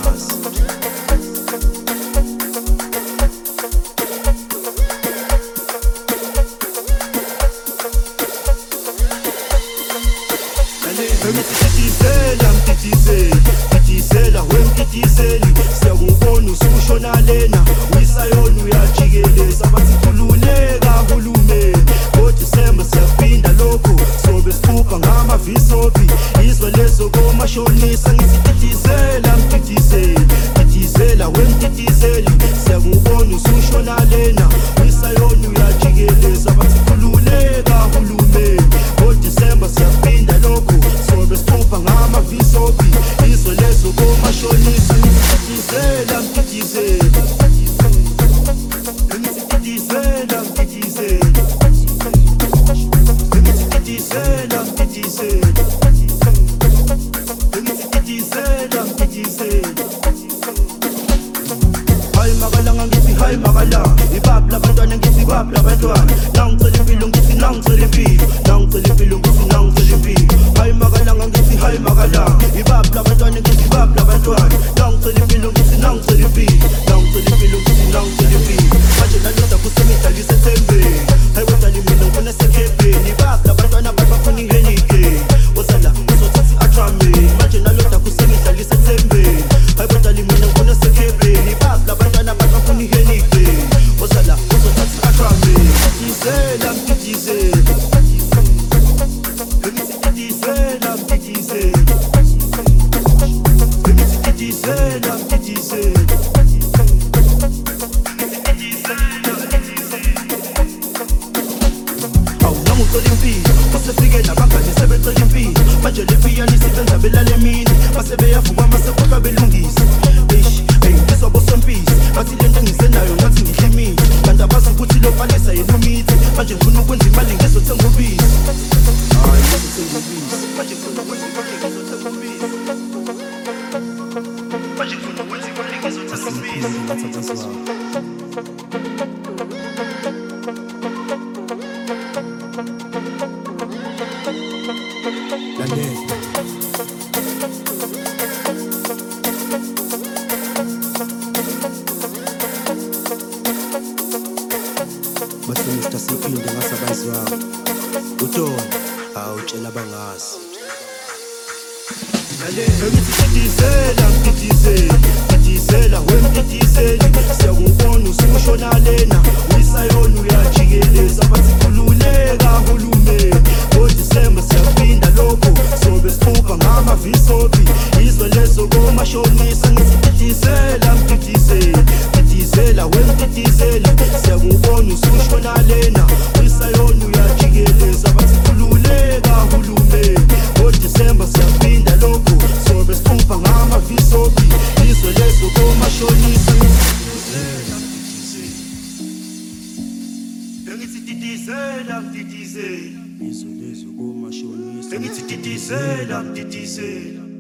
bangazi. Ngitizela wemkitizeli siyakubona usushona lena uyisayona uyajikeleza bathi khululeka hulumeni ngoDisemba siyaphinda lokho sobe siphupha ngamavisophi izwe lezo komashonisa ngitizela ngitizela wemkitizeli siyakubona usushona lena uyisayona uyajikeleza bathi khululeka hulumeni ngoDisemba siyaphinda lokho sobe siphupha ngamavisophi izwe lezo komashonisa ngitizela hayi makala ibab labantwana ngithi ibab labantwana nangicela impilo ngithi nangicela impilo nangicela impilo ngithi nangicela impilo hayi makala ngithi hayi makala ibab labantwana ngithi ibab labantwana nangicela impilo ngithi nangicela impilo nangicela impilo ngithi nangicela impilo manje naloda kusemidlalisa ethembeni hayi kodwa mina ngifuna sekhepeni ibab labantwana bafuna ihenike osala uzothatha i-atrame manje naloda kusemidlalisa ethembeni hayi kodwa mina ngifuna sekhepeni ibab labantwana bafuna ihenike osala uzothatha i-atrame ngitizela awunangicela impilo basefike nabangani sebecela impilo manje le piyani sibenza belale mini basebeyavuka masekhohlwa belungisa ngizwa bosompisi bathi lento engisenayo ngathi ngidla imithi kanti abazi ukuthi loqalisa yena umithi manje ngifuna ukwenza imali ngizothenga ubisi hayi ngizothenga ubisi manje ngifuna ukwenza imali ngizothenga ubisi manje ngifuna ukwenza imali ngizothenga ubisi bathi Mr. Siphinde ngasabazi wabo uTona awutshela bangazi ngitizela wemkitizeli siyakubona usushona lena uyisayona uyajikeleza bathi khululeka hulumeni ngoDisemba siyaphinda lokho sobe siphupha ngamavisophi izwe lezo komashonisa ngitizela wemkitizeli siyakubona usushona lena uyisayona uyajikeleza bathi khululeka hulumeni ngoDisemba siyaphinda lokho sobe siphupha ngamavisophi izwe lezo komashonisa ngitizela izwe lezo komashonisa ngitizela